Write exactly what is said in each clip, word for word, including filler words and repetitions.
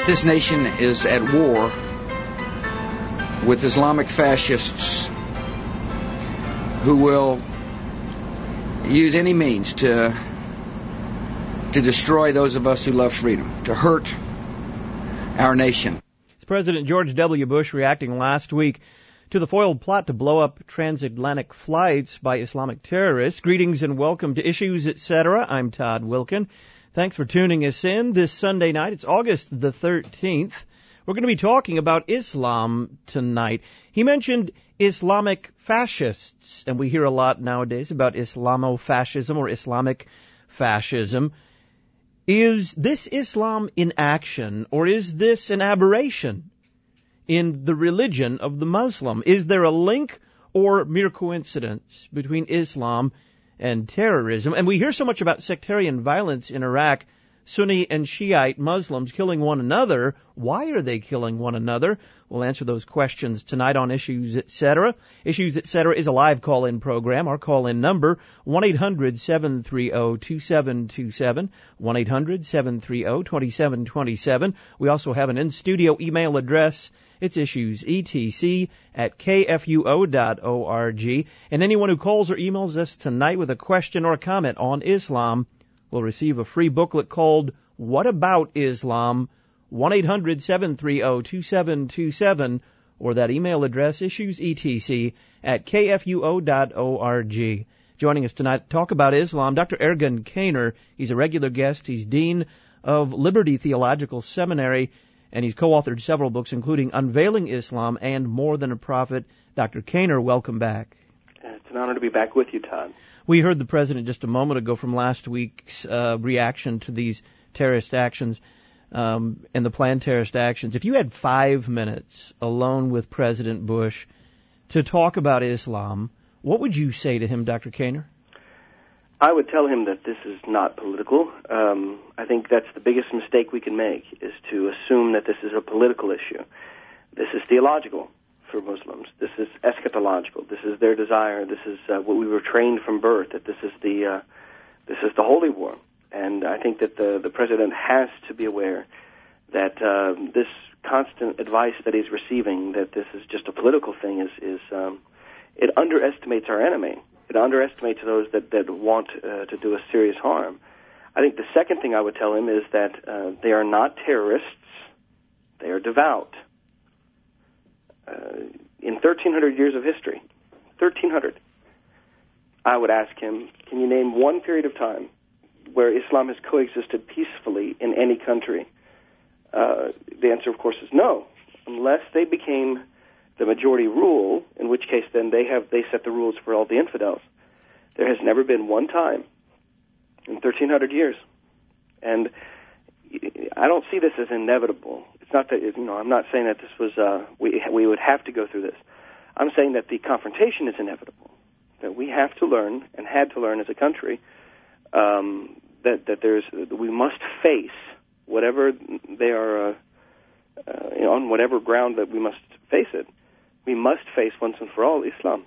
this nation is at war with Islamic fascists who will use any means to to destroy those of us who love freedom, to hurt our nation. It's President George W. Bush reacting last week to the foiled plot to blow up transatlantic flights by Islamic terrorists. Greetings and welcome to Issues, et cetera. I'm Todd Wilkin. Thanks for tuning us in this Sunday night. It's August the thirteenth. We're going to be talking about Islam tonight. He mentioned Islamic fascists, and we hear a lot nowadays about Islamofascism or Islamic fascism. Is this Islam in action, or is this an aberration in the religion of the Muslim? Is there a link or mere coincidence between Islam and terrorism? And we hear so much about sectarian violence in Iraq, Sunni and Shiite Muslims killing one another. Why are they killing one another? We'll answer those questions tonight on Issues, et cetera. Issues, et cetera is a live call-in program. Our call-in number, one eight hundred seven three zero two seven two seven, one eight hundred seven three zero two seven two seven. We also have an in-studio email address. It's issuesetc at k f u o dot org. And anyone who calls or emails us tonight with a question or a comment on Islam will receive a free booklet called What About Islam? one eight hundred seven three zero two seven two seven, or that email address, issuesetc at k f u o dot org. Joining us tonight to talk about Islam, Doctor Ergun Caner. He's a regular guest. He's Dean of Liberty Theological Seminary, and he's co-authored several books, including Unveiling Islam and More Than a Prophet. Doctor Caner, welcome back. It's an honor to be back with you, Todd. We heard the President just a moment ago from last week's uh, reaction to these terrorist actions um, and the planned terrorist actions. If you had five minutes alone with President Bush to talk about Islam, what would you say to him, Doctor Caner? I would tell him that this is not political. Um, I think that's the biggest mistake we can make, is to assume that this is a political issue. This is theological for Muslims. This is eschatological. This is their desire. This is uh, what we were trained from birth, that this is the uh, this is the holy war. And I think that the, the President has to be aware that uh, this constant advice that he's receiving, that this is just a political thing, is, is um, it underestimates our enemy. It underestimates those that, that want uh, to do us serious harm. I think the second thing I would tell him is that uh, they are not terrorists. They are devout. Uh, in thirteen hundred years of history, thirteen hundred, I would ask him, can you name one period of time where Islam has coexisted peacefully in any country? Uh, the answer, of course, is no, unless they became the majority rule, in which case then they have they set the rules for all the infidels. There has never been one time in thirteen hundred years, and I don't see this as inevitable. It's not that, you know, I'm not saying that this was uh, we we would have to go through this. I'm saying that the confrontation is inevitable. That we have to learn and had to learn as a country um, that that there's we must face whatever they are uh, uh, you know, on whatever ground that we must face it. We must face once and for all Islam.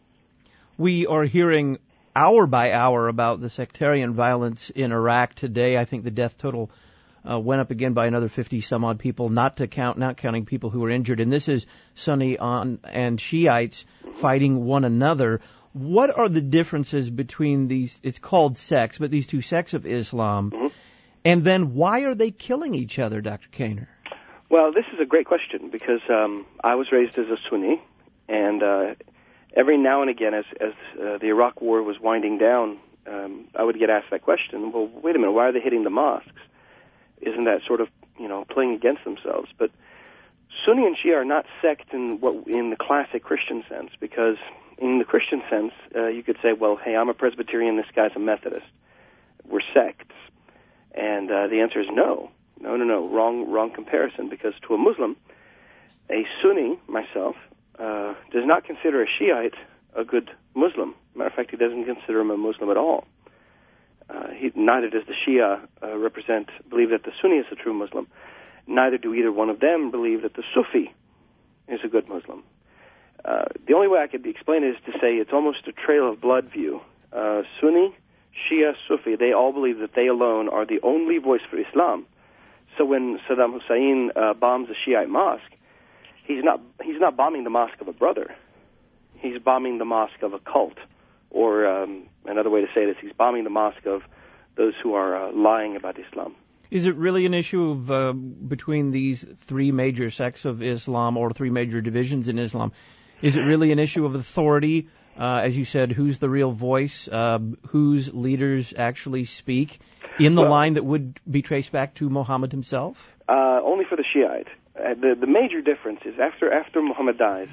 We are hearing hour by hour about the sectarian violence in Iraq today. I think the death total uh, went up again by another fifty some odd people, not to count, not counting people who were injured. And this is Sunni on, and Shiites mm-hmm. fighting one another. What are the differences between these? It's called sects, but these two sects of Islam. Mm-hmm. And then why are they killing each other, Doctor Caner? Well, this is a great question because um, I was raised as a Sunni, and uh, every now and again, as, as uh, the Iraq War was winding down, um, I would get asked that question. Well, wait a minute, why are they hitting the mosques? Isn't that sort of, you know, playing against themselves? But Sunni and Shia are not sect in what in the classic Christian sense, because in the Christian sense, uh, you could say, well, hey, I'm a Presbyterian, this guy's a Methodist. We're sects, and uh, the answer is no. No, no, no, wrong wrong comparison, because to a Muslim, a Sunni, myself, uh, does not consider a Shiite a good Muslim. Matter of fact, he doesn't consider him a Muslim at all. Uh, he, neither does the Shia uh, represent, believe that the Sunni is a true Muslim. Neither do either one of them believe that the Sufi is a good Muslim. Uh, the only way I could explain it is to say it's almost a trail of blood view. Uh, Sunni, Shia, Sufi, they all believe that they alone are the only voice for Islam. So when Saddam Hussein uh, bombs a Shiite mosque, he's not he's not bombing the mosque of a brother. He's bombing the mosque of a cult, or um, another way to say this, he's bombing the mosque of those who are uh, lying about Islam. Is it really an issue of uh, between these three major sects of Islam, or three major divisions in Islam? Is it really an issue of authority? Uh, as you said, who's the real voice? Uh, whose leaders actually speak in the well, line that would be traced back to Muhammad himself? Uh, only for the Shiite. Uh, the the major difference is after after Muhammad dies,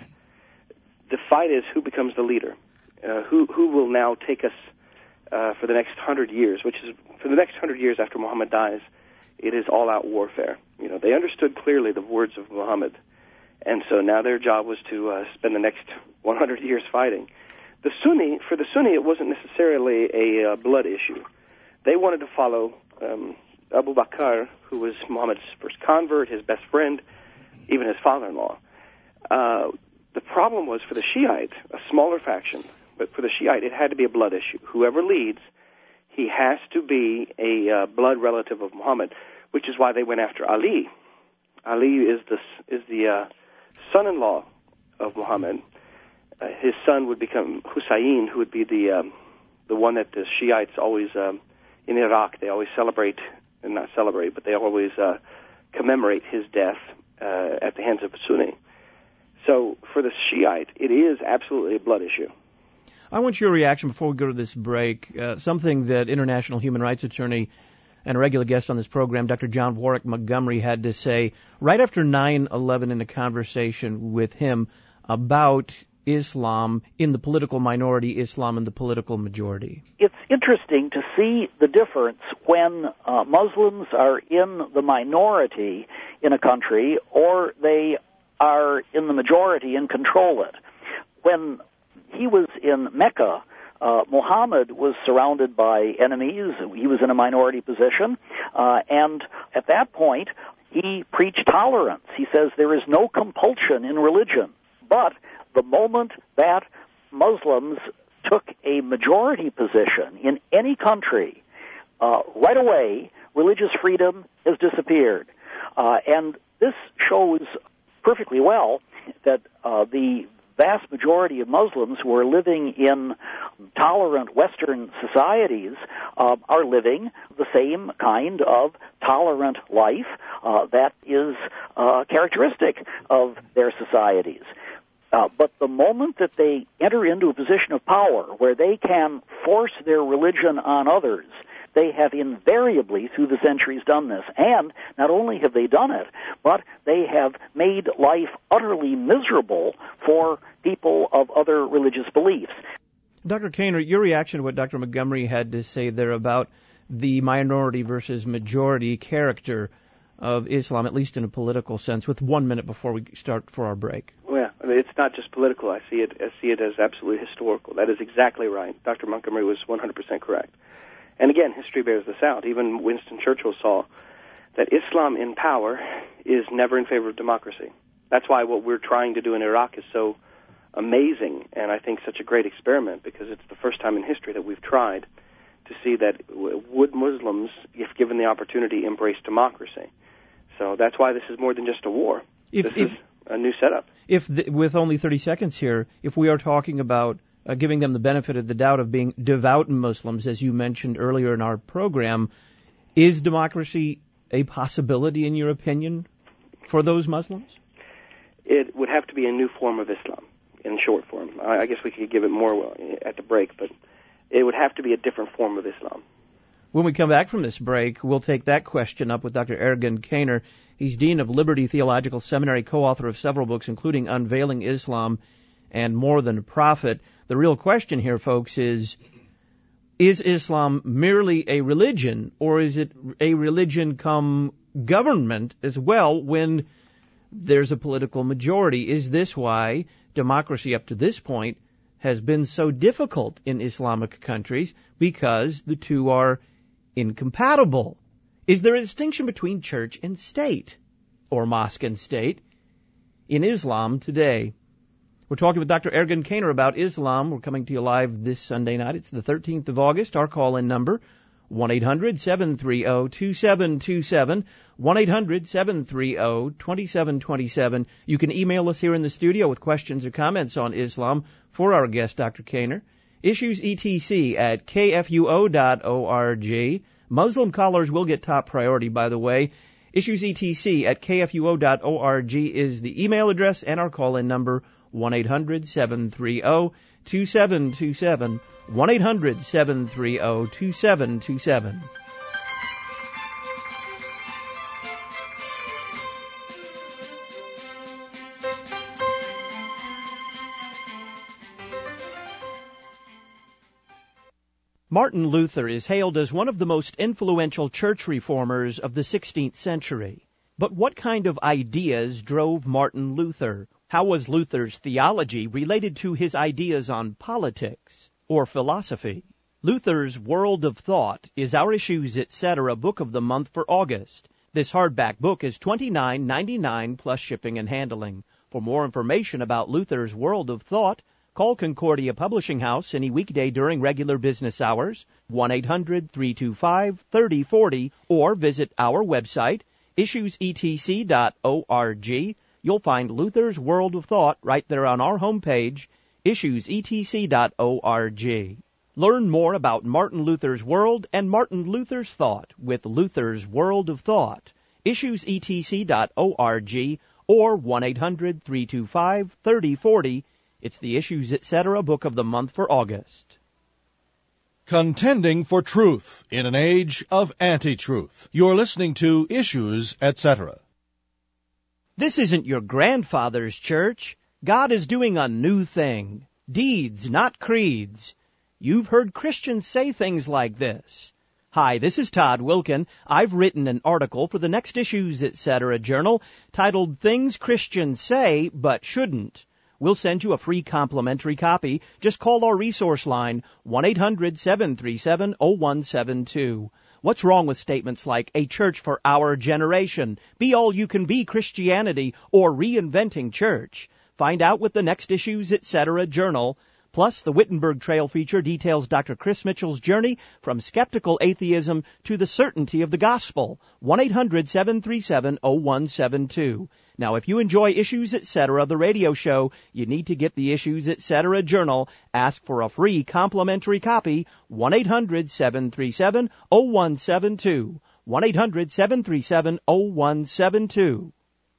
the fight is who becomes the leader, uh, who who will now take us uh, for the next hundred years, which is for the next hundred years after Muhammad dies. It is all-out warfare. You know, they understood clearly the words of Muhammad, and so now their job was to uh, spend the next one hundred years fighting. The Sunni, for the Sunni, it wasn't necessarily a uh, blood issue. They wanted to follow um, Abu Bakr, who was Muhammad's first convert, his best friend, even his father-in-law. Uh, the problem was for the Shiite, a smaller faction, but for the Shiite, it had to be a blood issue. Whoever leads, he has to be a uh, blood relative of Muhammad, which is why they went after Ali. Ali is the is the uh, son-in-law of Muhammad. Uh, his son would become Hussein, who would be the um, the one that the Shiites always um, in Iraq they always celebrate, and not celebrate, but they always uh, commemorate his death uh, at the hands of Sunni. So for the Shiite, it is absolutely a blood issue. I want your reaction before we go to this break. Uh, something that international human rights attorney and a regular guest on this program, Doctor John Warwick Montgomery, had to say right after nine eleven in a conversation with him about Islam in the political minority, Islam in the political majority. It's interesting to see the difference when uh, Muslims are in the minority in a country or they are in the majority and control it. When he was in Mecca, uh, Muhammad was surrounded by enemies. He was in a minority position, uh, and at that point, he preached tolerance. He says there is no compulsion in religion, but the moment that Muslims took a majority position in any country, uh, right away, religious freedom has disappeared. Uh, and this shows perfectly well that uh, the vast majority of Muslims who are living in tolerant Western societies uh, are living the same kind of tolerant life uh, that is uh, characteristic of their societies. Uh, but the moment that they enter into a position of power where they can force their religion on others, they have invariably, through the centuries, done this. And not only have they done it, but they have made life utterly miserable for people of other religious beliefs. Doctor Kaner, your reaction to what Doctor Montgomery had to say there about the minority versus majority character of Islam, at least in a political sense, with one minute before we start for our break. Well, I mean, it's not just political. I see it I see it as absolutely historical. That is exactly right. Doctor Montgomery was one hundred percent correct. And again, history bears this out. Even Winston Churchill saw that Islam in power is never in favor of democracy. That's why what we're trying to do in Iraq is so amazing, and I think such a great experiment, because it's the first time in history that we've tried to see that would Muslims, if given the opportunity, embrace democracy. So that's why this is more than just a war. If, this if, is a new setup. If the, with only thirty seconds here, if we are talking about uh, giving them the benefit of the doubt of being devout Muslims, as you mentioned earlier in our program, is democracy a possibility, in your opinion, for those Muslims? It would have to be a new form of Islam, in short form. I, I guess we could give it more at the break, but it would have to be a different form of Islam. When we come back from this break, we'll take that question up with Doctor Ergun Kaner. He's Dean of Liberty Theological Seminary, co-author of several books, including Unveiling Islam and More Than a Prophet. The real question here, folks, is, is Islam merely a religion, or is it a religion come government as well when there's a political majority? Is this why democracy up to this point has been so difficult in Islamic countries, because the two are incompatible? Is there a distinction between church and state, or mosque and state, in Islam today? We're talking with Doctor Ergun Kaner about Islam. We're coming to you live this Sunday night. It's the thirteenth of August. Our call-in number, one eight hundred seven three zero two seven two seven, one eight hundred seven three zero two seven two seven. You can email us here in the studio with questions or comments on Islam for our guest, Doctor Kaner. Issues E T C at K F U O dot org. Muslim callers will get top priority, by the way. Issues E T C at K F U O dot org is the email address, and our call-in number, one eight hundred seven three zero two seven two seven, one eight hundred seven three zero two seven two seven. Martin Luther is hailed as one of the most influential church reformers of the sixteenth century. But what kind of ideas drove Martin Luther? How was Luther's theology related to his ideas on politics or philosophy? Luther's World of Thought is our Issues Etc. book of the month for August. This hardback book is twenty-nine ninety-nine plus shipping and handling. For more information about Luther's World of Thought, call Concordia Publishing House any weekday during regular business hours, one eight hundred three two five three zero four zero, or visit our website, issues e t c dot org. You'll find Luther's World of Thought right there on our homepage, issues e t c dot org. Learn more about Martin Luther's World and Martin Luther's Thought with Luther's World of Thought, issues e t c dot org, or one eight hundred three two five three zero four zero. It's the Issues Etc. book of the month for August. Contending for truth in an age of anti-truth. You're listening to Issues Etc. This isn't your grandfather's church. God is doing a new thing. Deeds, not creeds. You've heard Christians say things like this. Hi, this is Todd Wilkin. I've written an article for the Next Issues Etc. journal titled Things Christians Say But Shouldn't. We'll send you a free complimentary copy. Just call our resource line, one eight hundred seven three seven zero one seven two. What's wrong with statements like a church for our generation, be all you can be Christianity, or reinventing church? Find out with the Next Issues Etc. journal. Plus, the Wittenberg Trail feature details Doctor Chris Mitchell's journey from skeptical atheism to the certainty of the gospel. one eight hundred seven three seven zero one seven two. Now, if you enjoy Issues Etc., the radio show, you need to get the Issues Etc. journal. Ask for a free complimentary copy, one eight hundred seven three seven zero one seven two, one eight hundred seven three seven zero one seven two.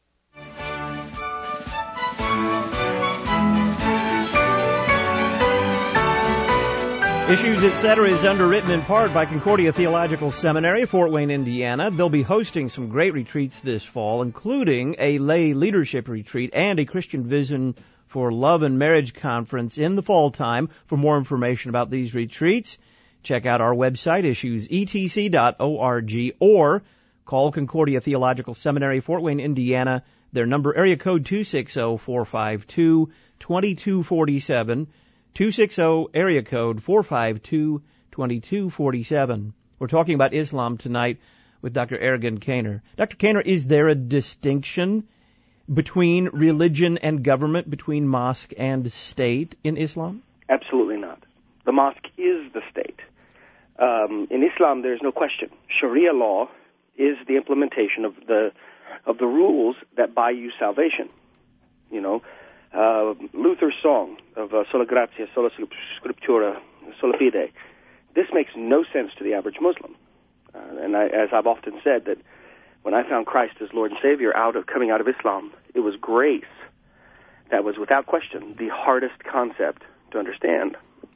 Issues Etc. is underwritten in part by Concordia Theological Seminary, Fort Wayne, Indiana. They'll be hosting some great retreats this fall, including a lay leadership retreat and a Christian Vision for Love and Marriage conference in the fall time. For more information about these retreats, check out our website, issues e t c dot org, or call Concordia Theological Seminary, Fort Wayne, Indiana. Their number, area code two six zero, four five two, two two four seven. two six zero, area code four five two, two two four seven. We're talking about Islam tonight with Doctor Ergun Kaner. Doctor Kaner, is there a distinction between religion and government, between mosque and state in Islam? Absolutely not. The mosque is the state. Um, in Islam, there's no question. Sharia law is the implementation of the of the rules that buy you salvation. You know, Uh, Luther's song of uh, Sola Gratia, Sola Scriptura, Sola Fide. This makes no sense to the average Muslim. Uh, and I, as I've often said, that when I found Christ as Lord and Savior out of coming out of Islam, it was grace that was, without question, the hardest concept to understand.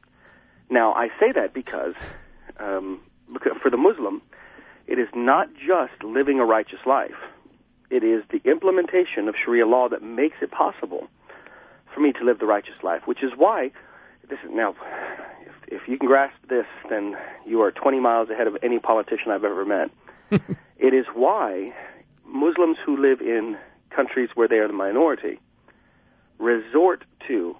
Now, I say that because, um, because for the Muslim, it is not just living a righteous life. It is the implementation of Sharia law that makes it possible for me to live the righteous life, which is why, this is now, if, if you can grasp this, then you are twenty miles ahead of any politician I've ever met. It is why Muslims who live in countries where they are the minority resort to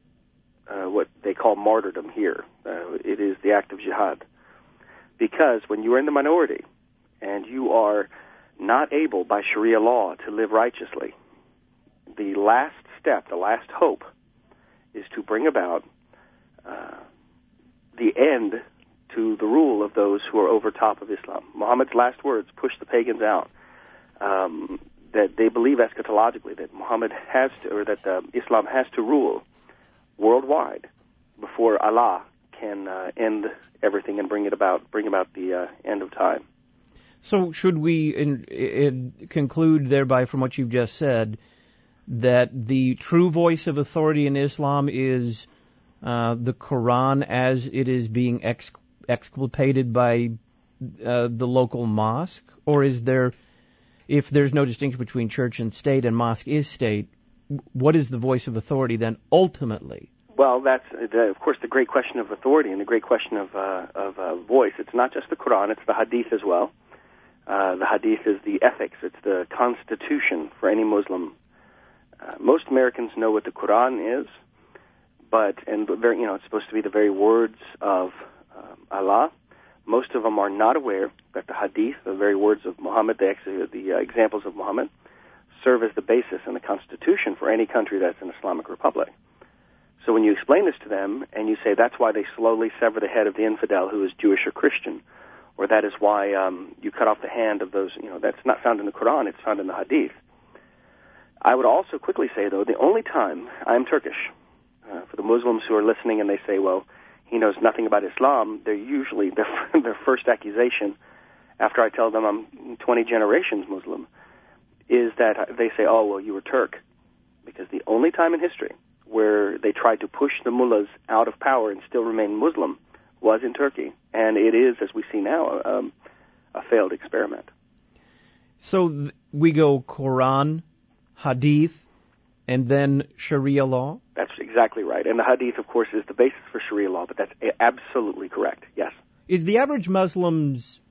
uh, what they call martyrdom here. Uh, it is the act of jihad. Because when you are in the minority and you are not able by Sharia law to live righteously, the last step, the last hope, is to bring about uh, the end to the rule of those who are over top of Islam. Muhammad's last words, push the pagans out. Um, that they believe eschatologically that Muhammad has to, or that uh, Islam has to rule worldwide before Allah can uh, end everything and bring it about, bring about the uh, end of time. So should we in, in conclude thereby from what you've just said that the true voice of authority in Islam is uh, the Quran as it is being ex- exculpated by uh, the local mosque? Or is there, if there's no distinction between church and state and mosque is state, what is the voice of authority then ultimately? Well, that's, uh, of course, the great question of authority and the great question of, uh, of uh, voice. It's not just the Quran, it's the Hadith as well. Uh, the Hadith is the ethics, it's the constitution for any Muslim. Uh, most Americans know what the Quran is, but, and very, you know, it's supposed to be the very words of uh, Allah. Most of them are not aware that the Hadith, the very words of Muhammad, the, the uh, examples of Muhammad, serve as the basis and the constitution for any country that's an Islamic republic. So when you explain this to them and you say that's why they slowly sever the head of the infidel who is Jewish or Christian, or that is why um, you cut off the hand of those, you know, that's not found in the Quran, it's found in the Hadith. I would also quickly say, though, the only time, I'm Turkish, uh, for the Muslims who are listening and they say, well, he knows nothing about Islam, they're usually, their, their first accusation, after I tell them I'm twenty generations Muslim, is that they say, oh, well, you were Turk. Because the only time in history where they tried to push the mullahs out of power and still remain Muslim was in Turkey. And it is, as we see now, um, a failed experiment. So th- we go Quran, Hadith, and then Sharia law? That's exactly right. And the Hadith, of course, is the basis for Sharia law, but that's absolutely correct, yes. Is the average Muslim's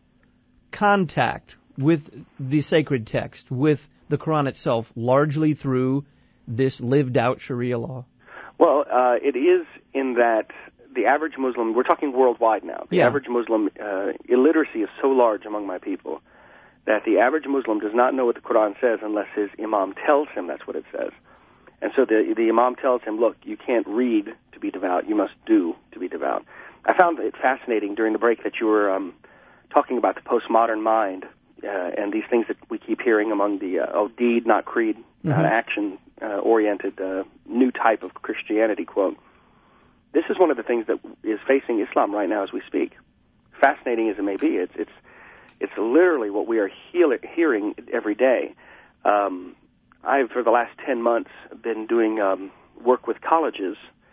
contact with the sacred text, with the Quran itself, largely through this lived-out Sharia law? Well, uh, it is in that the average Muslim, we're talking worldwide now, the yeah. average Muslim uh, illiteracy is so large among my people that the average Muslim does not know what the Quran says unless his imam tells him that's what it says. And so the, the imam tells him, look, you can't read to be devout, you must do to be devout. I found it fascinating during the break that you were um, talking about the postmodern mind uh, and these things that we keep hearing among the, uh, oh, deed, not creed, mm-hmm. uh, action-oriented uh, new type of Christianity, quote. This is one of the things that is facing Islam right now as we speak. Fascinating as it may be, it's it's it's literally what we are heal- hearing every day. Um, I've, for the last ten months, been doing um, work with colleges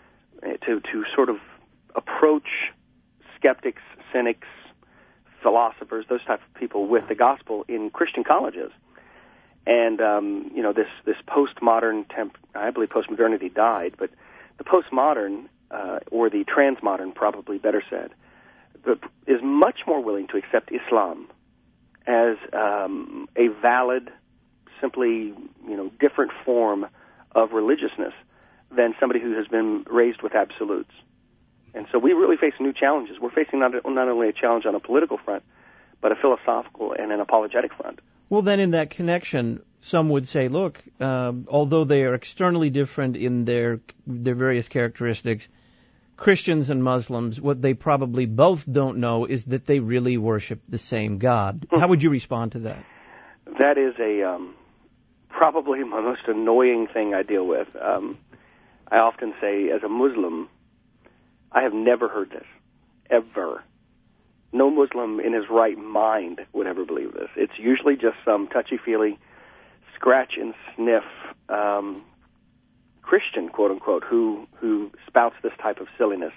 to to sort of approach skeptics, cynics, philosophers, those type of people with the gospel in Christian colleges. And, um, you know, this, this postmodern, temp- I believe postmodernity died, but the postmodern, uh, or the transmodern, probably better said, the, is much more willing to accept Islam as um, a valid, simply, you know, different form of religiousness than somebody who has been raised with absolutes. And so we really face new challenges. We're facing not, not only a challenge on a political front, but a philosophical and an apologetic front. Well, then in that connection, some would say, look, um, although they are externally different in their their various characteristics, Christians and Muslims, what they probably both don't know is that they really worship the same God. How would you respond to that? That is a um, probably my most annoying thing I deal with. Um, I often say, as a Muslim, I have never heard this, ever. No Muslim in his right mind would ever believe this. It's usually just some touchy-feely, scratch-and-sniff um, Christian, quote-unquote, who, who spouts this type of silliness.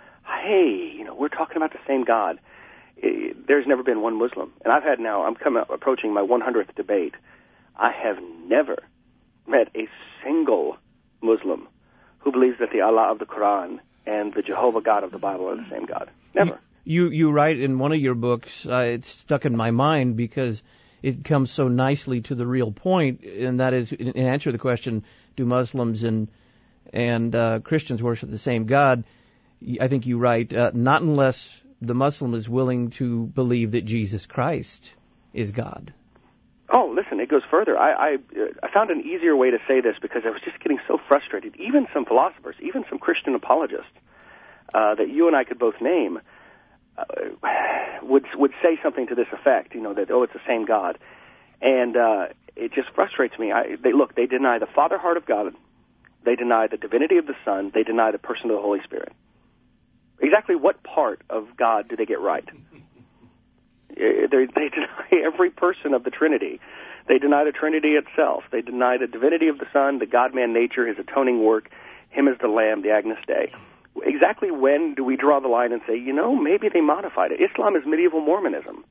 Hey, you know, we're talking about the same God. It, there's never been one Muslim. And I've had now, I'm coming, approaching my one hundredth debate. I have never met a single Muslim who believes that the Allah of the Quran and the Jehovah God of the Bible are the same God. Never. You you write in one of your books, uh, it's stuck in my mind because it comes so nicely to the real point, and that is, in answer to the question, do Muslims and and uh, Christians worship the same God? I think you write, uh, not unless the Muslim is willing to believe that Jesus Christ is God. Oh, listen, it goes further. I, I, I found an easier way to say this because I was just getting so frustrated. Even some philosophers, even some Christian apologists uh, that you and I could both name, uh, would would say something to this effect, you know, that, oh, it's the same God. And uh, it just frustrates me. I, they Look, they deny the Father heart of God. They deny the divinity of the Son. They deny the person of the Holy Spirit. Exactly what part of God do they get right? They, they deny every person of the Trinity. They deny the Trinity itself. They deny the divinity of the Son, the God-man nature, his atoning work, him as the Lamb, the Agnus Dei. Exactly when do we draw the line and say, you know, maybe they modified it? Islam is medieval Mormonism.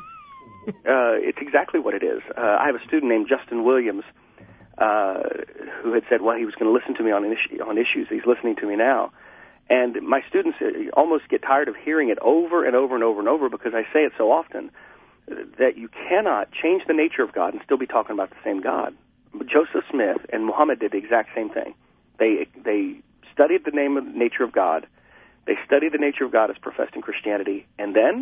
uh, it's exactly what it is. Uh, I have a student named Justin Williams uh, who had said, well, he was going to listen to me on, issue, on issues. He's listening to me now. And my students almost get tired of hearing it over and over and over and over because I say it so often that you cannot change the nature of God and still be talking about the same God. Joseph Smith and Muhammad did the exact same thing. They they studied the name of nature of God. They studied the nature of God as professed in Christianity, and then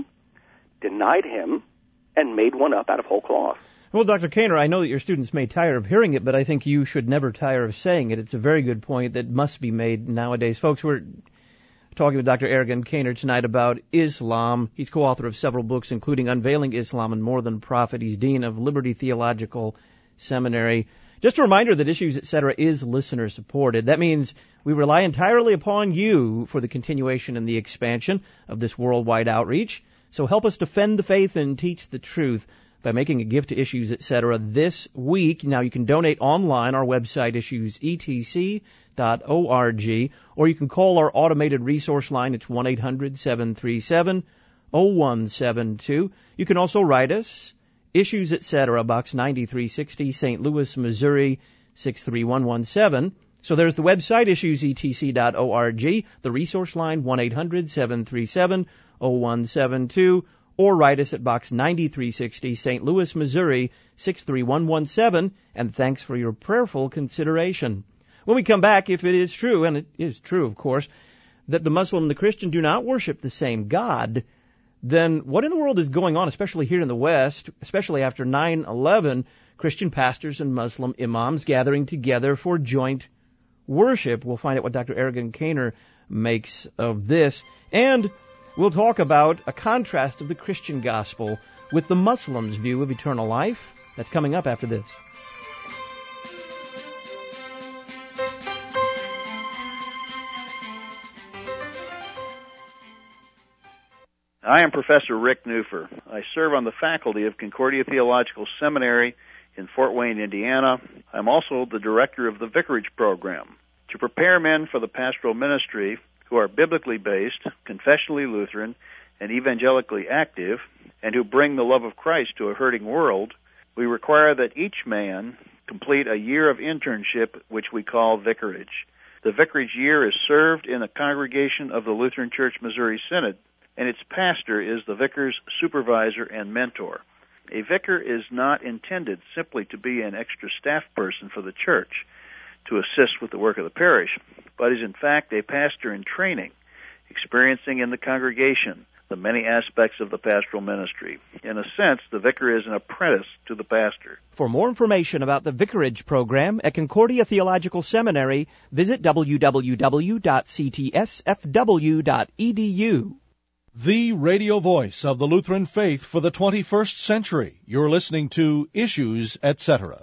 denied him and made one up out of whole cloth. Well, Doctor Kaner, I know that your students may tire of hearing it, but I think you should never tire of saying it. It's a very good point that must be made nowadays. Folks, we're talking with Doctor Ergun Kaner tonight about Islam. He's co-author of several books, including Unveiling Islam and More Than Prophet. He's dean of Liberty Theological Seminary. Just a reminder that Issues, et cetera is listener-supported. That means we rely entirely upon you for the continuation and the expansion of this worldwide outreach. So help us defend the faith and teach the truth by making a gift to Issues, et cetera this week. Now, you can donate online, our website, issues e t c dot org, or you can call our automated resource line. It's one eight hundred seven three seven oh one seven two. You can also write us, Issues, et cetera, Box ninety-three sixty, Saint Louis, Missouri, six three one one seven. So there's the website, issues e t c dot org, the resource line, one eight hundred seven three seven oh one seven two, or write us at Box ninety-three sixty, Saint Louis, Missouri, six three one one seven, and thanks for your prayerful consideration. When we come back, if it is true, and it is true, of course, that the Muslim and the Christian do not worship the same God, then what in the world is going on, especially here in the West, especially after nine eleven, Christian pastors and Muslim imams gathering together for joint worship? We'll find out what Doctor Ergun Kaner makes of this. And we'll talk about a contrast of the Christian gospel with the Muslims' view of eternal life. That's coming up after this. I am Professor Rick Newfer. I serve on the faculty of Concordia Theological Seminary in Fort Wayne, Indiana. I'm also the director of the Vicarage Program to prepare men for the pastoral ministry who are biblically based, confessionally Lutheran, and evangelically active, and who bring the love of Christ to a hurting world. We require that each man complete a year of internship, which we call vicarage. The vicarage year is served in a congregation of the Lutheran Church Missouri Synod, and its pastor is the vicar's supervisor and mentor. A vicar is not intended simply to be an extra staff person for the church to assist with the work of the parish, but is in fact a pastor in training, experiencing in the congregation the many aspects of the pastoral ministry. In a sense, the vicar is an apprentice to the pastor. For more information about the Vicarage Program at Concordia Theological Seminary, visit w w w dot c t s f w dot e d u. The radio voice of the Lutheran faith for the twenty-first century. You're listening to Issues, et cetera.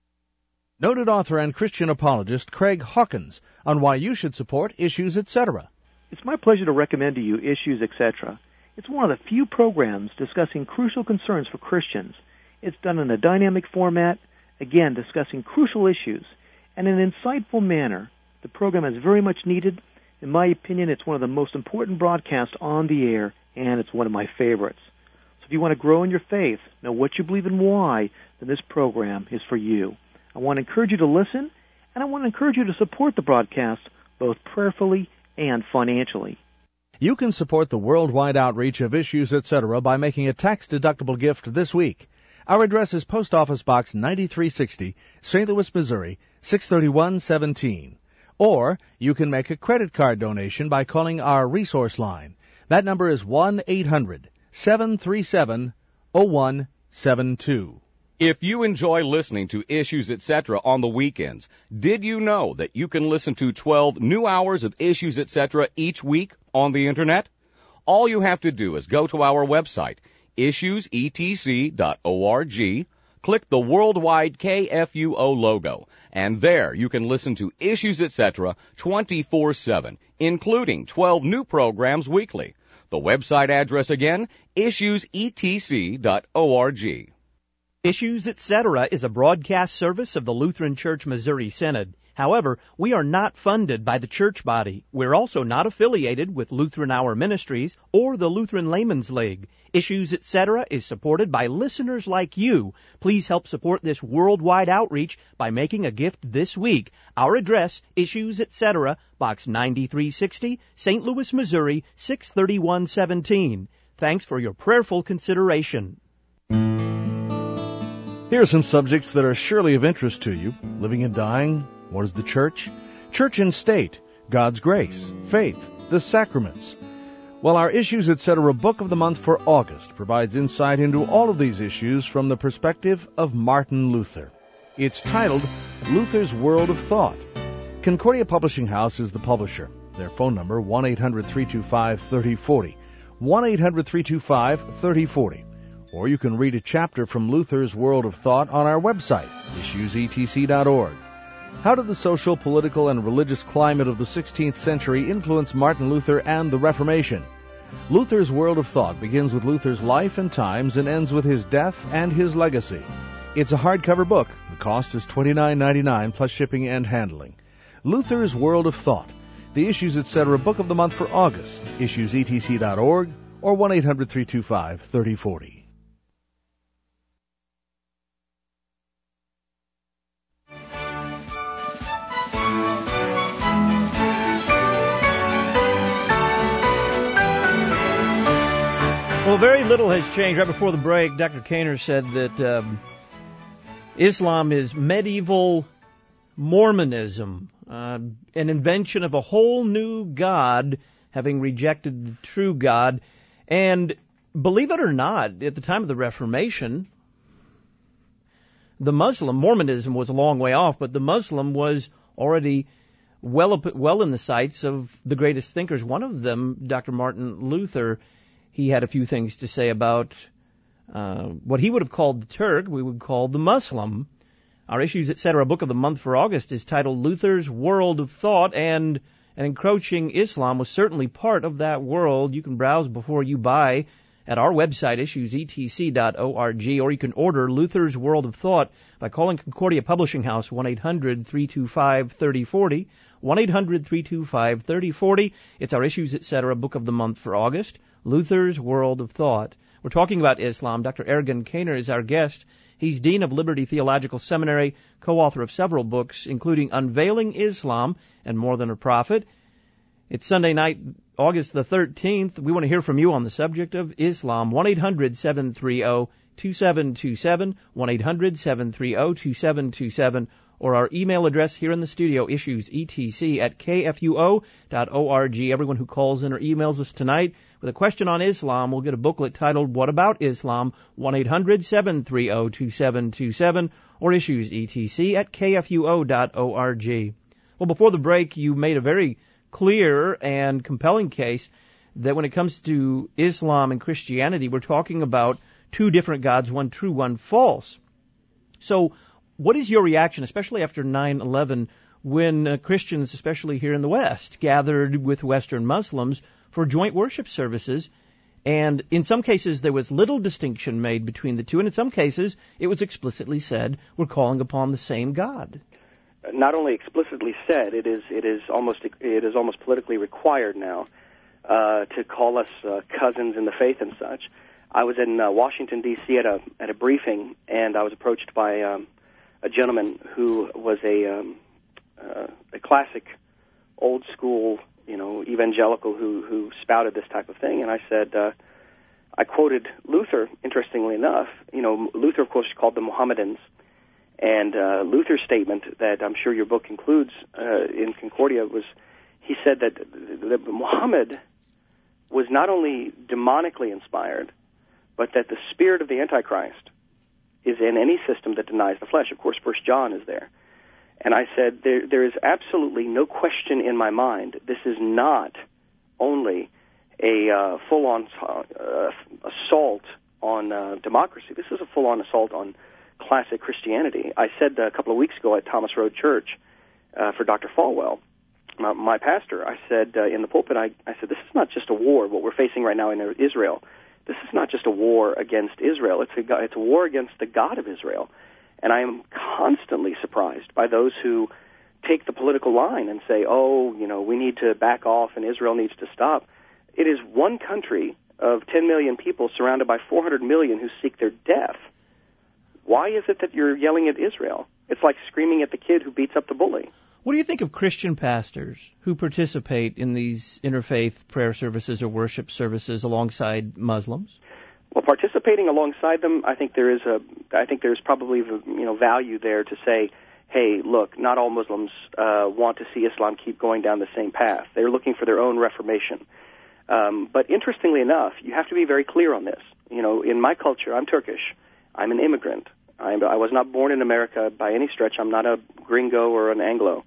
Noted author and Christian apologist Craig Hawkins on why you should support Issues, et cetera. It's my pleasure to recommend to you Issues, et cetera. It's one of the few programs discussing crucial concerns for Christians. It's done in a dynamic format, again, discussing crucial issues, and in an insightful manner. The program is very much needed. In my opinion, it's one of the most important broadcasts on the air, and it's one of my favorites. So if you want to grow in your faith, know what you believe and why, then this program is for you. I want to encourage you to listen, and I want to encourage you to support the broadcast both prayerfully and financially. You can support the worldwide outreach of Issues, et cetera by making a tax-deductible gift this week. Our address is Post Office Box ninety-three sixty, Saint Louis, Missouri, six thirty-one seventeen. Or you can make a credit card donation by calling our resource line. That number is one eight hundred seven three seven oh one seven two. If you enjoy listening to Issues, et cetera on the weekends, did you know that you can listen to twelve new hours of Issues, et cetera each week on the Internet? All you have to do is go to our website, issues e t c dot org, click the worldwide K F U O logo, and there you can listen to Issues Etc. twenty-four seven, including twelve new programs weekly. The website address again, issues e t c dot org. Issues Etc. is a broadcast service of the Lutheran Church Missouri Synod. However, we are not funded by the church body. We're also not affiliated with Lutheran Hour Ministries or the Lutheran Layman's League. Issues Etc. is supported by listeners like you. Please help support this worldwide outreach by making a gift this week. Our address, Issues Etc., Box ninety-three sixty, Saint Louis, Missouri, six thirty-one seventeen. Thanks for your prayerful consideration. Here are some subjects that are surely of interest to you. Living and dying. What is the church? Church and state. God's grace. Faith. The sacraments. Well, our Issues Etc. Book of the Month for August provides insight into all of these issues from the perspective of Martin Luther. It's titled Luther's World of Thought. Concordia Publishing House is the publisher. Their phone number, one eight hundred three two five three zero four zero. one eight hundred three two five three zero four zero. Or you can read a chapter from Luther's World of Thought on our website, issues e t c dot org. How did the social, political, and religious climate of the sixteenth century influence Martin Luther and the Reformation? Luther's World of Thought begins with Luther's life and times and ends with his death and his legacy. It's a hardcover book. The cost is twenty-nine ninety-nine plus shipping and handling. Luther's World of Thought, the Issues Etc. Book of the Month for August, issues e t c dot org or one eight hundred three two five three zero four zero. Well, very little has changed. Right before the break, Doctor Kaner said that um, Islam is medieval Mormonism, uh, an invention of a whole new God, having rejected the true God. And believe it or not, at the time of the Reformation, the Muslim, Mormonism was a long way off, but the Muslim was already well up, well in the sights of the greatest thinkers. One of them, Doctor Martin Luther, he had a few things to say about uh, what he would have called the Turk, we would call the Muslim. Our Issues Etc. Book of the Month for August is titled Luther's World of Thought, and an encroaching Islam was certainly part of that world. You can browse before you buy at our website, issues e t c dot org, or you can order Luther's World of Thought by calling Concordia Publishing House, one eight hundred three two five three zero four zero, one eight hundred three two five three zero four zero. It's our Issues Etc. Book of the Month for August, Luther's World of Thought. We're talking about Islam. Doctor Ergun Kaner is our guest. He's Dean of Liberty Theological Seminary, co-author of several books, including Unveiling Islam and More Than a Prophet. It's Sunday night, August the thirteenth. We want to hear from you on the subject of Islam. one eight hundred seven three zero two seven two seven, one eight hundred seven three zero two seven two seven, or our email address here in the studio, issuesetc at k f u o dot org. Everyone who calls in or emails us tonight with a question on Islam will get a booklet titled What About Islam? one eight hundred seven three zero two seven two seven, or issuesetc at k f u o dot org. Well, before the break, you made a very clear and compelling case that when it comes to Islam and Christianity, we're talking about two different gods, one true, one false. So what is your reaction, especially after nine eleven, when uh, Christians, especially here in the West, gathered with Western Muslims for joint worship services? And in some cases, there was little distinction made between the two, and in some cases, it was explicitly said, we're calling upon the same God. Not only explicitly said, it is it is almost it is almost politically required now uh, to call us uh, cousins in the faith and such. I was in uh, Washington D C at a at a briefing, and I was approached by um, a gentleman who was a um, uh, a classic, old school, you know, evangelical who who spouted this type of thing, and I said, uh, I quoted Luther. Interestingly enough, you know, Luther of course called them Mohammedans. And uh, Luther's statement that I'm sure your book includes uh, in Concordia was, he said that, that Muhammad was not only demonically inspired, but that the spirit of the Antichrist is in any system that denies the flesh. Of course, First John is there. And I said, there, there is absolutely no question in my mind. This is not only a uh, full-on uh, assault on uh, democracy. This is a full-on assault on classic Christianity. I said a couple of weeks ago at Thomas Road Church uh, for Doctor Falwell, my, my pastor, I said uh, in the pulpit, I, I said, this is not just a war, what we're facing right now in Israel. This is not just a war against Israel. It's a, it's a war against the God of Israel. And I am constantly surprised by those who take the political line and say, oh, you know, we need to back off and Israel needs to stop. It is one country of ten million people surrounded by four hundred million who seek their death. Why is it that you're yelling at Israel? It's like screaming at the kid who beats up the bully. What do you think of Christian pastors who participate in these interfaith prayer services or worship services alongside Muslims? Well, participating alongside them, I think there is a, I think there's probably you know value there to say, hey, look, not all Muslims uh, want to see Islam keep going down the same path. They're looking for their own reformation. Um, but interestingly enough, you have to be very clear on this. You know, in my culture, I'm Turkish. I'm an immigrant. I'm, I was not born in America by any stretch. I'm not a gringo or an Anglo.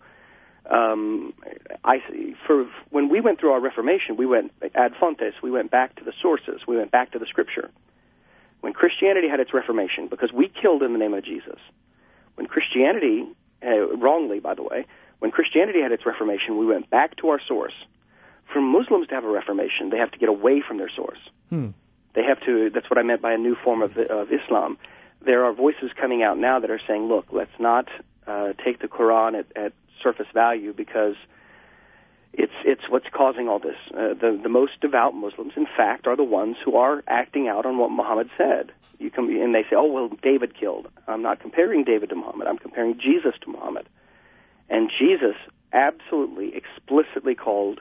Um, I for when we went through our Reformation, we went ad fontes. We went back to the sources. We went back to the Scripture. When Christianity had its Reformation, because we killed in the name of Jesus. When Christianity, uh, wrongly by the way, when Christianity had its Reformation, we went back to our source. For Muslims to have a Reformation, they have to get away from their source. Hmm. They have to. That's what I meant by a new form of, of Islam. There are voices coming out now that are saying, look, let's not uh, take the Quran at, at surface value because it's it's what's causing all this. Uh, the the most devout Muslims, in fact, are the ones who are acting out on what Muhammad said. You can, and they say, oh, well, David killed. I'm not comparing David to Muhammad. I'm comparing Jesus to Muhammad. And Jesus absolutely, explicitly called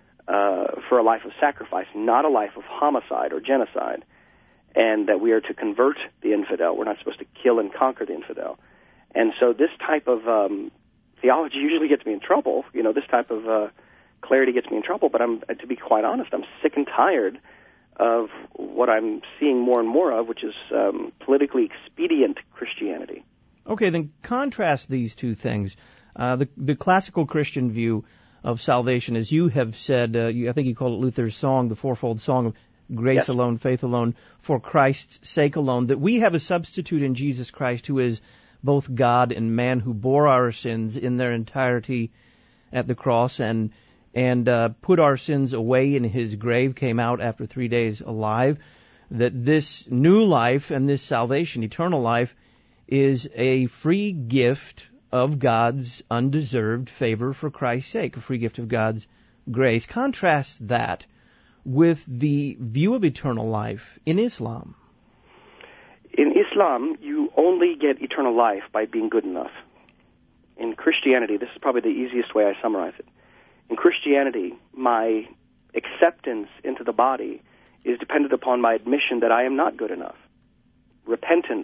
uh, for a life of sacrifice, not a life of homicide or genocide, and that we are to convert the infidel. We're not supposed to kill and conquer the infidel. And so this type of um, theology usually gets me in trouble. You know, this type of uh, clarity gets me in trouble. But I'm, to be quite honest, I'm sick and tired of what I'm seeing more and more of, which is um, politically expedient Christianity. Okay, then contrast these two things. Uh, the, the classical Christian view of salvation, as you have said, uh, you, I think you call it Luther's song, the fourfold song of grace Yes. alone, faith alone, for Christ's sake alone, that we have a substitute in Jesus Christ who is both God and man, who bore our sins in their entirety at the cross and and uh, put our sins away in his grave, came out after three days alive, that this new life and this salvation, eternal life, is a free gift of God's undeserved favor for Christ's sake, a free gift of God's grace. Contrast that with the view of eternal life in Islam. In Islam, you only get eternal life by being good enough. In Christianity, this is probably the easiest way I summarize it. In Christianity, my acceptance into the body is dependent upon my admission that I am not good enough. Repentance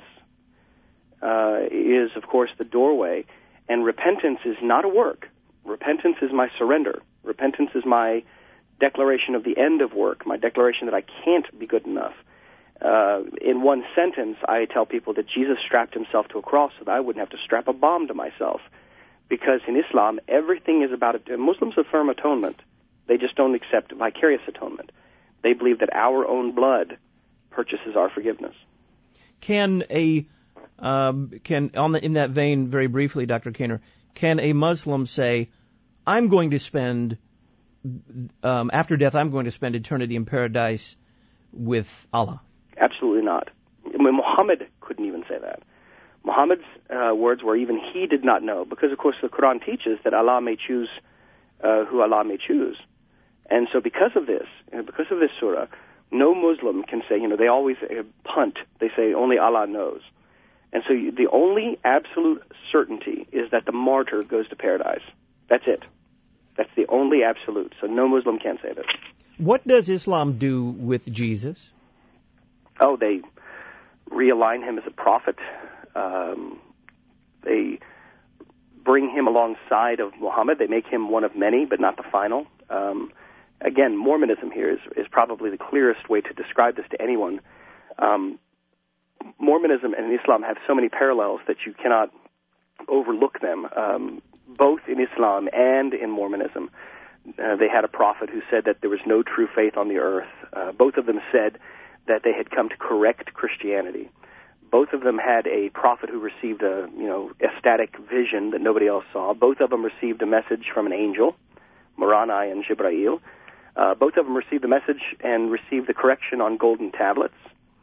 uh, is, of course, the doorway, and repentance is not a work. Repentance is my surrender. Repentance is my declaration of the end of work, my declaration that I can't be good enough. Uh, in one sentence, I tell people that Jesus strapped himself to a cross so that I wouldn't have to strap a bomb to myself. Because in Islam, everything is about it. Muslims affirm atonement. They just don't accept vicarious atonement. They believe that our own blood purchases our forgiveness. Can a um, can on the, in that vein, very briefly, Doctor Kehner, can a Muslim say, "I'm going to spend um, after death, I'm going to spend eternity in paradise with Allah"? Absolutely not. I mean, Muhammad couldn't even say that. Muhammad's uh, words were even he did not know, because, of course, the Quran teaches that Allah may choose uh, who Allah may choose. And so because of this, you know, because of this surah, no Muslim can say, you know, they always uh, punt. They say only Allah knows. And so you, the only absolute certainty is that the martyr goes to paradise. That's it. That's the only absolute. So no Muslim can say this. What does Islam do with Jesus? Oh, they realign him as a prophet. Um, they bring him alongside of Muhammad. They make him one of many, but not the final. Um, again, Mormonism here is, is probably the clearest way to describe this to anyone. Um, Mormonism and Islam have so many parallels that you cannot overlook them. Um, both in Islam and in Mormonism, uh, they had a prophet who said that there was no true faith on the earth. Uh, both of them said that they had come to correct Christianity. Both of them had a prophet who received a, you know, ecstatic vision that nobody else saw. Both of them received a message from an angel, Moroni and Jibrail. Uh, both of them received the message and received the correction on golden tablets.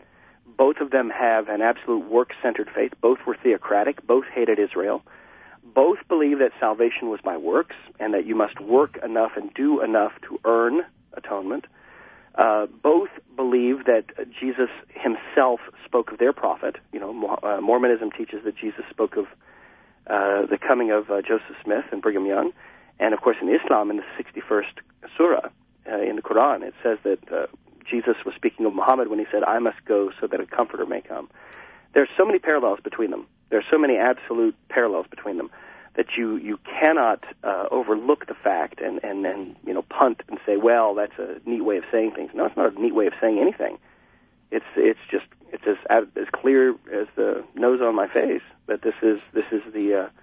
Both of them have an absolute work-centered faith. Both were theocratic. Both hated Israel. Both believe that salvation was by works and that you must work enough and do enough to earn atonement. Uh, both believe that Jesus himself spoke of their prophet. You know, uh, Mormonism teaches that Jesus spoke of uh, the coming of uh, Joseph Smith and Brigham Young. And, of course, in Islam, in the sixty-first surah uh, in the Quran, it says that uh, Jesus was speaking of Muhammad when he said, I must go so that a comforter may come. There are so many parallels between them. There are so many absolute parallels between them that you, you cannot uh, overlook the fact and, and, and, you know, punt and say, well, that's a neat way of saying things. No, it's not a neat way of saying anything. It's it's just it's as as clear as the nose on my face that this is this is the uh,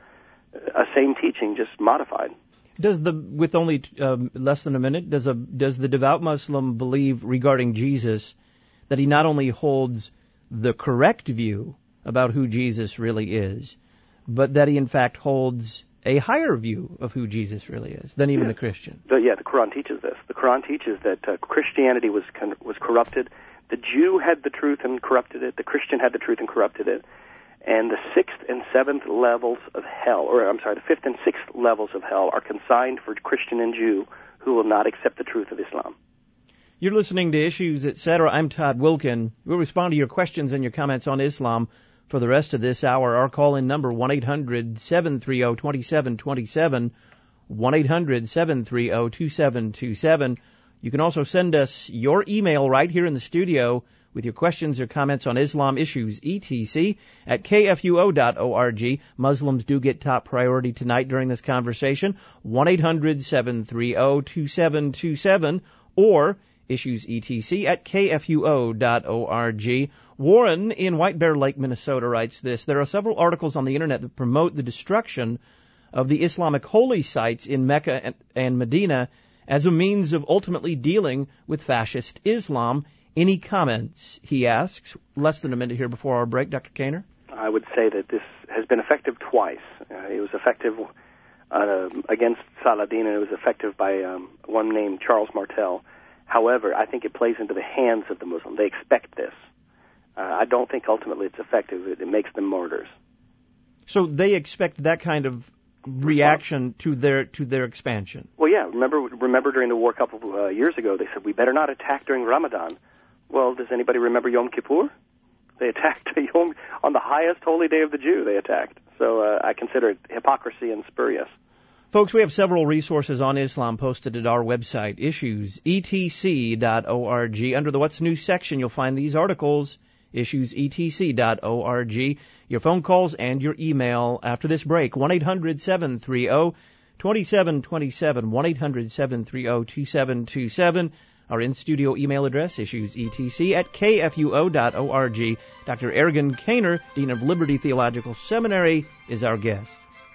a same teaching, just modified. Does the with only um, less than a minute does a does the devout Muslim believe regarding Jesus that he not only holds the correct view about who Jesus really is, but that he in fact holds a higher view of who Jesus really is than even yeah. the Christian? The, yeah, the Quran teaches this. The Quran teaches that uh, Christianity was con- was corrupted. The Jew had the truth and corrupted it. The Christian had the truth and corrupted it. And the sixth and seventh levels of hell, or I'm sorry, the fifth and sixth levels of hell are consigned for Christian and Jew who will not accept the truth of Islam. You're listening to Issues, et cetera. I'm Todd Wilkin. We'll respond to your questions and your comments on Islam for the rest of this hour. Our call-in number, one eight hundred seven three zero two seven two seven, one eight hundred seven three zero two seven two seven. You can also send us your email right here in the studio with your questions or comments on Islam issues, et cetera, at k f u o dot org. Muslims do get top priority tonight during this conversation, one eight hundred seven three zero two seven two seven, or issues, et cetera, at k f u o dot org. Warren in White Bear Lake, Minnesota writes this: there are several articles on the Internet that promote the destruction of the Islamic holy sites in Mecca and, and Medina as a means of ultimately dealing with fascist Islam. Any comments, he asks? Less than a minute here before our break, Doctor Kaner. I would say that this has been effective twice. Uh, it was effective uh, against Saladin, and it was effective by um, one named Charles Martel. However, I think it plays into the hands of the Muslim. They expect this. Uh, I don't think ultimately it's effective. It, it makes them martyrs. So they expect that kind of reaction to their to their expansion. Well, yeah. Remember, remember during the war a couple of uh, years ago, they said we better not attack during Ramadan. Well, does anybody remember Yom Kippur? They attacked Yom on the highest holy day of the Jew. They attacked. So uh, I consider it hypocrisy and spurious. Folks, we have several resources on Islam posted at our website, issues e t c dot org. Under the What's New section, you'll find these articles, issues e t c dot org. Your phone calls and your email after this break, one eight hundred seven three zero two seven two seven, one eight hundred seven three zero two seven two seven. Our in-studio email address, issues etc at k f u o dot org. Doctor Ergen Kaner, Dean of Liberty Theological Seminary, is our guest.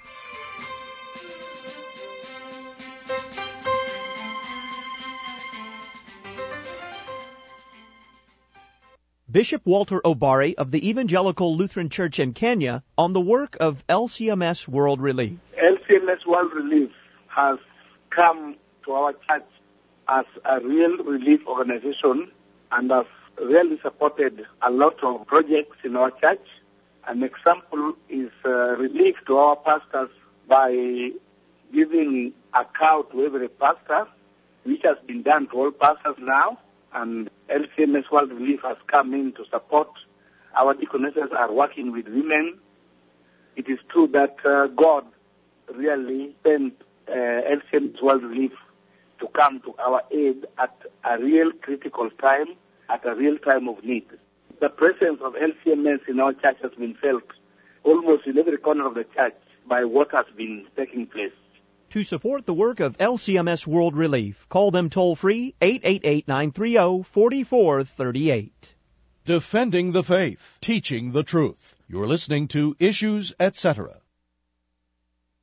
Bishop Walter Obari of the Evangelical Lutheran Church in Kenya on the work of L C M S World Relief. L C M S World Relief has come to our church as a real relief organization and has really supported a lot of projects in our church. An example is uh, relief to our pastors by giving a cow to every pastor, which has been done to all pastors now. And L C M S World Relief has come in to support. Our deaconesses are working with women. It is true that uh, God really sent uh, L C M S World Relief to come to our aid at a real critical time, at a real time of need. The presence of L C M S in our church has been felt almost in every corner of the church by what has been taking place. To support the work of L C M S World Relief, call them toll-free, eight eight eight, nine three zero, four four three eight. Defending the faith, teaching the truth. You're listening to Issues, et cetera.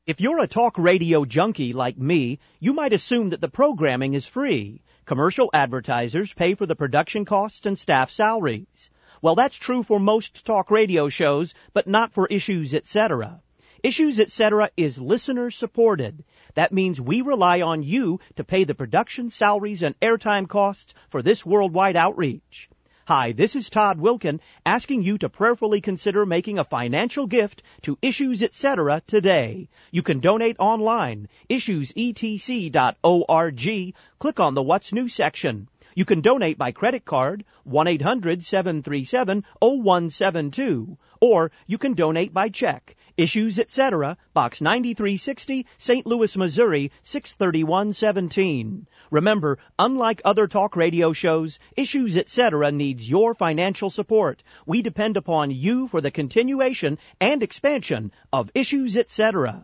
If you're a talk radio junkie like me, you might assume that the programming is free. Commercial advertisers pay for the production costs and staff salaries. Well, that's true for most talk radio shows, but not for Issues, et cetera. Issues, et cetera is listener-supported. That means we rely on you to pay the production salaries and airtime costs for this worldwide outreach. Hi, this is Todd Wilkin, asking you to prayerfully consider making a financial gift to Issues, et cetera today. You can donate online, issues e t c dot org. Click on the What's New section. You can donate by credit card, one eight hundred seven three seven oh one seven two, or you can donate by check. Issues, et cetera, Box ninety-three sixty, Saint Louis, Missouri, six thirty-one seventeen. Remember, unlike other talk radio shows, Issues, et cetera needs your financial support. We depend upon you for the continuation and expansion of Issues, et cetera.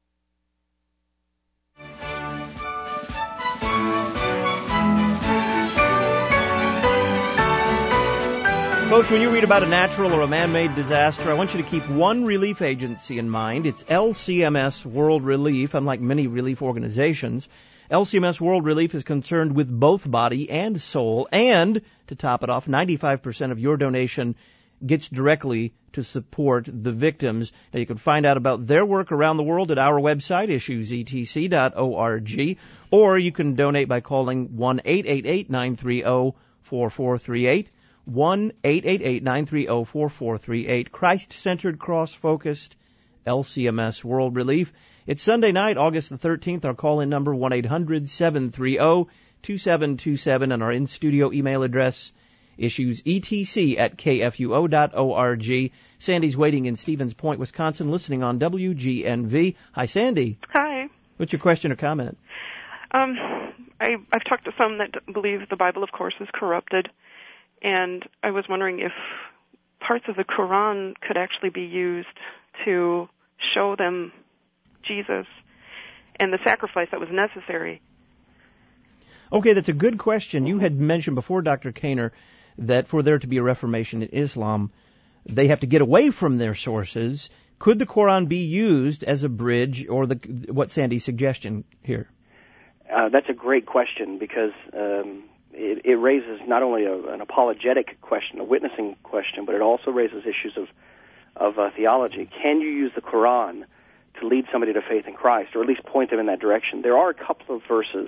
Folks, when you read about a natural or a man-made disaster, I want you to keep one relief agency in mind. It's L C M S World Relief. Unlike many relief organizations, L C M S World Relief is concerned with both body and soul. And, to top it off, ninety-five percent of your donation gets directly to support the victims. Now, you can find out about their work around the world at our website, issues e t c dot org, or you can donate by calling one eight eight eight nine three zero four four three eight. one eight eight eight nine three zero four four three eight, Christ-centered, cross-focused, L C M S World Relief. It's Sunday night, August the thirteenth. Our call-in number, one eight hundred seven three zero two seven two seven, and our in-studio email address, issuesetc at k f u o dot org. Sandy's waiting in Stevens Point, Wisconsin, listening on W G N V. Hi, Sandy. Hi. What's your question or comment? Um, I, I've talked to some that believe the Bible, of course, is corrupted. And I was wondering if parts of the Quran could actually be used to show them Jesus and the sacrifice that was necessary. Okay, that's a good question. You had mentioned before, Doctor Kaner, that for there to be a reformation in Islam, they have to get away from their sources. Could the Quran be used as a bridge, or the what Sandy's suggestion here? Uh, that's a great question, because um, it, it raises not only a, an apologetic question, a witnessing question, but it also raises issues of, of uh, theology. Can you use the Quran to lead somebody to faith in Christ, or at least point them in that direction? There are a couple of verses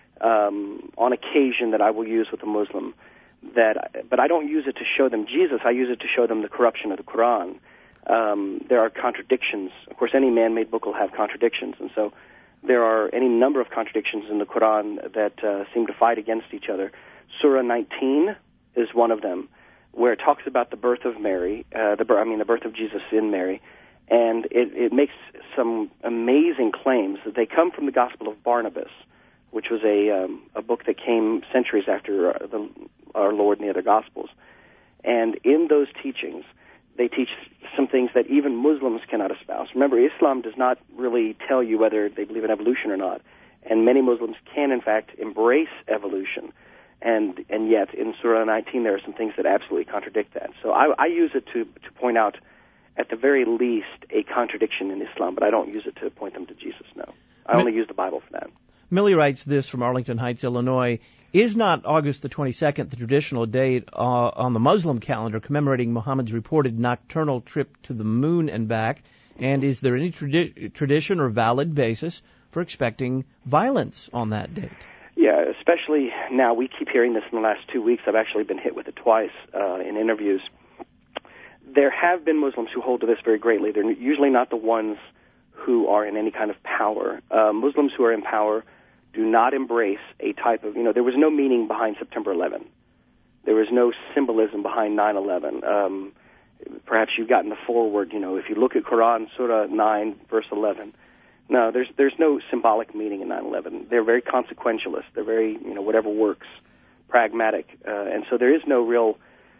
um, on occasion that I will use with a Muslim, that, but I don't use it to show them Jesus. I use it to show them the corruption of the Quran. Um, there are contradictions. Of course, any man-made book will have contradictions, and so there are any number of contradictions in the Quran that uh, seem to fight against each other. Surah nineteen is one of them, where it talks about the birth of Mary, uh, the I mean the birth of Jesus in Mary, and it, it makes some amazing claims that they come from the Gospel of Barnabas, which was a um, a book that came centuries after uh, the, our Lord and the other Gospels. And in those teachings, they teach some things that even Muslims cannot espouse. Remember, Islam does not really tell you whether they believe in evolution or not, and many Muslims can, in fact, embrace evolution. And and yet, in Surah nineteen, there are some things that absolutely contradict that. So I, I use it to to point out, at the very least, a contradiction in Islam, but I don't use it to point them to Jesus, no. I only use the Bible for that. Millie writes this from Arlington Heights, Illinois. Is not August the twenty-second the traditional date uh, on the Muslim calendar commemorating Muhammad's reported nocturnal trip to the moon and back? And is there any tradi- tradition or valid basis for expecting violence on that date? Yeah, especially now. We keep hearing this in the last two weeks. I've actually been hit with it twice uh, in interviews. There have been Muslims who hold to this very greatly. They're usually not the ones who are in any kind of power. Uh, Muslims who are in power do not embrace a type of, you know, there was no meaning behind September eleventh. There was no symbolism behind nine eleven. Um, perhaps you've gotten the forward, you know, if you look at Quran, Surah nine, verse eleven. No, there's there's no symbolic meaning in nine eleven. They're very consequentialist. They're very, you know, whatever works, pragmatic. Uh, and so there is no real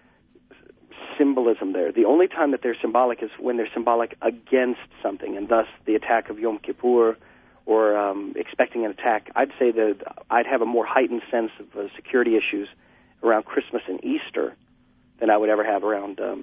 symbolism there. The only time that they're symbolic is when they're symbolic against something, and thus the attack of Yom Kippur, or um, expecting an attack. I'd say that I'd have a more heightened sense of uh, security issues around Christmas and Easter than I would ever have around um,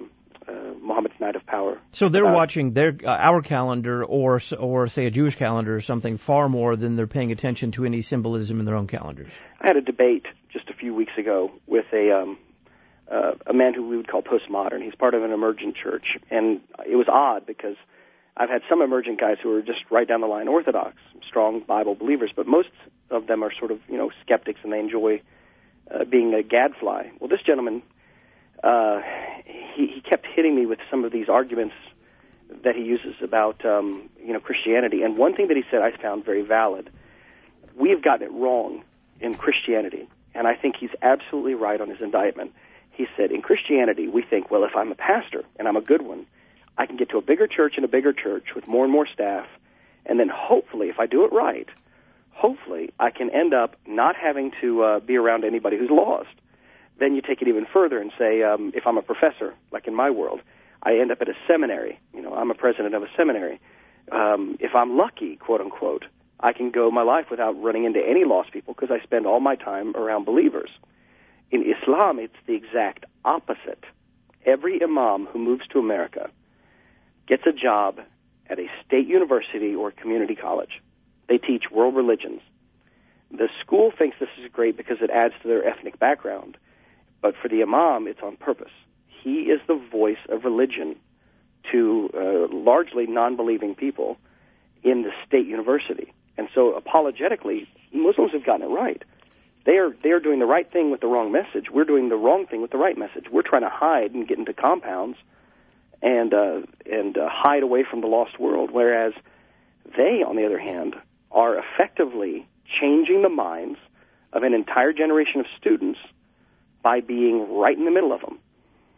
uh, Muhammad's Night of Power. So they're uh, watching their uh, our calendar, or or say a Jewish calendar or something, far more than they're paying attention to any symbolism in their own calendars. I had a debate just a few weeks ago with a um, uh, a man who we would call postmodern. He's part of an emergent church, and it was odd because I've had some emergent guys who are just right down the line Orthodox, strong Bible believers, but most of them are sort of, you know, skeptics, and they enjoy uh, being a gadfly. Well, this gentleman, uh, he, he kept hitting me with some of these arguments that he uses about, um, you know, Christianity. And one thing that he said I found very valid. We have gotten it wrong in Christianity, and I think he's absolutely right on his indictment. He said, in Christianity, we think, well, if I'm a pastor, and I'm a good one, I can get to a bigger church and a bigger church with more and more staff, and then hopefully, if I do it right, hopefully I can end up not having to uh, be around anybody who's lost. Then you take it even further and say, um, if I'm a professor, like in my world, I end up at a seminary. You know, I'm a president of a seminary. Um, if I'm lucky, quote unquote, I can go my life without running into any lost people because I spend all my time around believers. In Islam, it's the exact opposite. Every imam who moves to America gets a job at a state university or community college. They teach world religions. The school thinks this is great because it adds to their ethnic background, but for the imam, it's on purpose. He is the voice of religion to uh, largely non-believing people in the state university. And so apologetically, Muslims have gotten it right. They are they are doing the right thing with the wrong message. We're doing the wrong thing with the right message. We're trying to hide and get into compounds and uh, and uh, hide away from the lost world, whereas they, on the other hand, are effectively changing the minds of an entire generation of students by being right in the middle of them.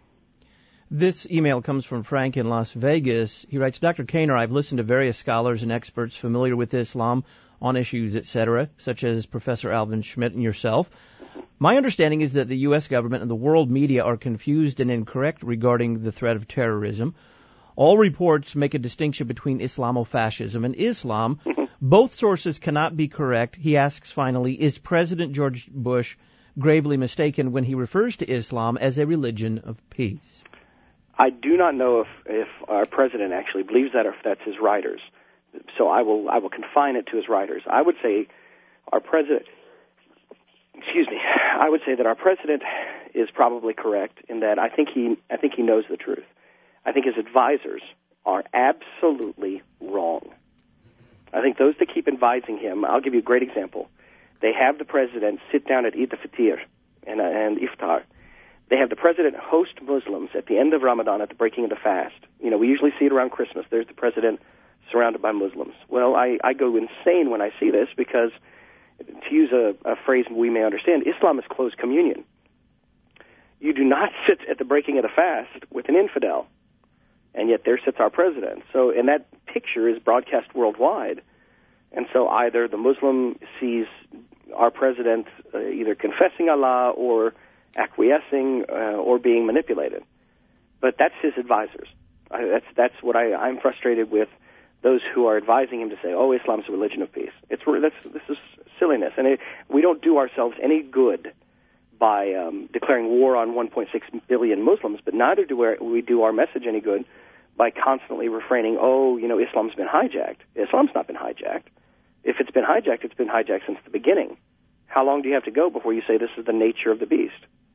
This email comes from Frank in Las Vegas. He writes, Doctor Kaner, I've listened to various scholars and experts familiar with Islam on issues, et cetera, such as Professor Alvin Schmidt and yourself. My understanding is that the U S government and the world media are confused and incorrect regarding the threat of terrorism. All reports make a distinction between Islamofascism and Islam. Both sources cannot be correct. He asks finally, is President George Bush gravely mistaken when he refers to Islam as a religion of peace? I do not know if, if our president actually believes that or if that's his writers. So I will I will confine it to his writers. I would say our president, excuse me, I would say that our president is probably correct in that I think he I think he knows the truth. I think his advisors are absolutely wrong. I think those that keep advising him, I'll give you a great example. They have the president sit down at Eid al-Fitr and, uh, and Iftar. They have the president host Muslims at the end of Ramadan at the breaking of the fast. You know, we usually see it around Christmas. There's the president surrounded by Muslims. Well, I, I go insane when I see this because, to use a, a phrase we may understand, Islam is closed communion. You do not sit at the breaking of the fast with an infidel, and yet there sits our president. So, and that picture is broadcast worldwide, and so either the Muslim sees our president uh, either confessing Allah or acquiescing uh, or being manipulated. But that's his advisors. I, that's that's what I, I'm frustrated with. Those who are advising him to say, "Oh, Islam's a religion of peace." It's that's this is silliness, and it, we don't do ourselves any good by um, declaring war on one point six billion Muslims. But neither do we, we do our message any good by constantly refraining. Oh, you know, Islam's been hijacked. Islam's not been hijacked. If it's been hijacked, it's been hijacked since the beginning. How long do you have to go before you say this is the nature of the beast?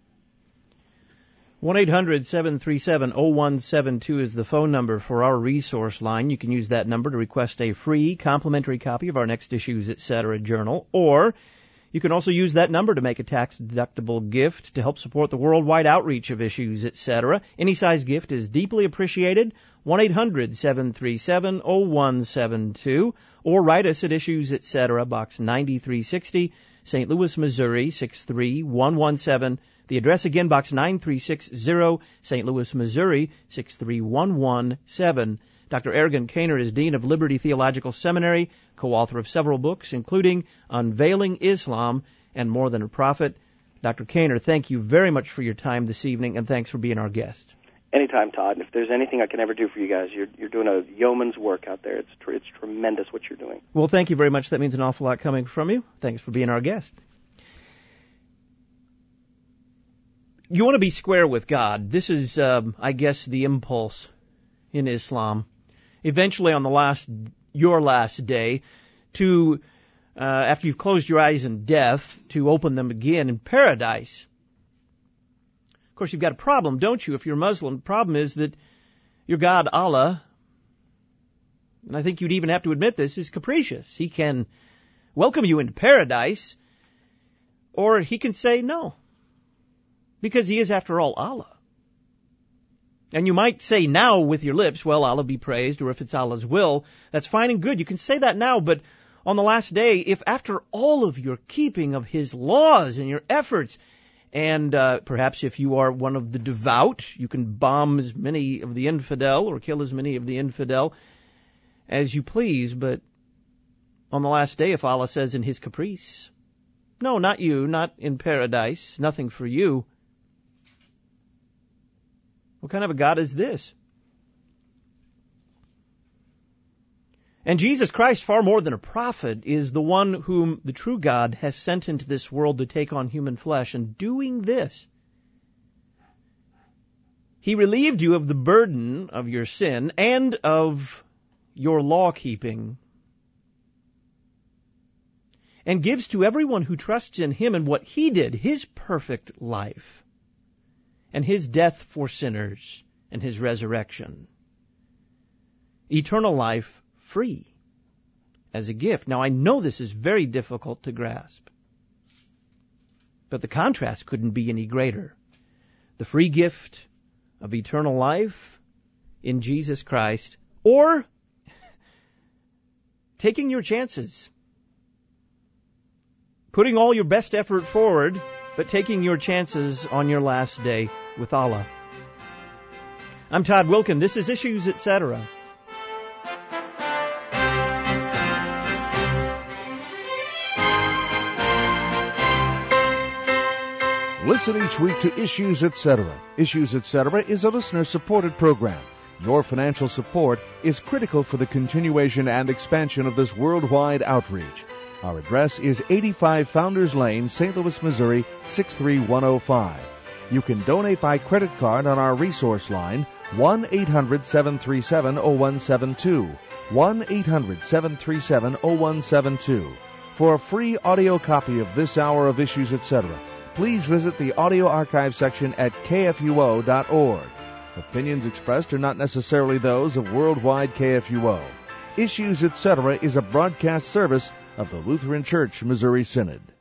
one eight hundred seven three seven oh one seven two is the phone number for our resource line. You can use that number to request a free complimentary copy of our Next Issues, et cetera journal, or you can also use that number to make a tax-deductible gift to help support the worldwide outreach of Issues, et cetera. Any size gift is deeply appreciated. one eight hundred seven three seven oh one seven two, or write us at Issues, et cetera, Box ninety-three sixty, Saint Louis, Missouri, six three one one seven. The address again, Box nine three six zero, Saint Louis, Missouri, six three one one seven. Doctor Ergen Kaner is Dean of Liberty Theological Seminary, co-author of several books, including Unveiling Islam and More Than a Prophet. Doctor Kaner, thank you very much for your time this evening, and thanks for being our guest. Anytime, Todd. And if there's anything I can ever do for you guys, you're you're doing a yeoman's work out there. It's tr- it's tremendous what you're doing. Well, thank you very much. That means an awful lot coming from you. Thanks for being our guest. you want to be square with God. This is, um, I guess, the impulse in Islam. Eventually, on the last, your last day, to, uh, after you've closed your eyes in death, to open them again in paradise. Of course, you've got a problem, don't you, if you're Muslim? The problem is that your God, Allah, and I think you'd even have to admit this, is capricious. He can welcome you into paradise, or he can say no, because he is, after all, Allah. And you might say now with your lips, well, Allah be praised, or if it's Allah's will, that's fine and good. You can say that now, but on the last day, if after all of your keeping of his laws and your efforts, and uh, perhaps if you are one of the devout, you can bomb as many of the infidel or kill as many of the infidel as you please, but on the last day, if Allah says in his caprice, no, not you, not in paradise, nothing for you, what kind of a God is this? And Jesus Christ, far more than a prophet, is the one whom the true God has sent into this world to take on human flesh. And doing this, he relieved you of the burden of your sin and of your law-keeping, and gives to everyone who trusts in him and what he did, his perfect life, and his death for sinners, and his resurrection, eternal life free as a gift. Now, I know this is very difficult to grasp, but the contrast couldn't be any greater. The free gift of eternal life in Jesus Christ, or taking your chances, putting all your best effort forward, but taking your chances on your last day with Allah. I'm Todd Wilken. This is Issues, et cetera. Listen each week to Issues, et cetera. Issues, et cetera is a listener-supported program. Your financial support is critical for the continuation and expansion of this worldwide outreach. Our address is eighty-five Founders Lane, Saint Louis, Missouri, six three one oh five. You can donate by credit card on our resource line, one eight hundred seven three seven oh one seven two, one eight hundred seven three seven oh one seven two. For a free audio copy of this hour of Issues, et cetera, please visit the audio archive section at K F U O dot org. Opinions expressed are not necessarily those of Worldwide K F U O. Issues, et cetera is a broadcast service of the Lutheran Church Missouri Synod.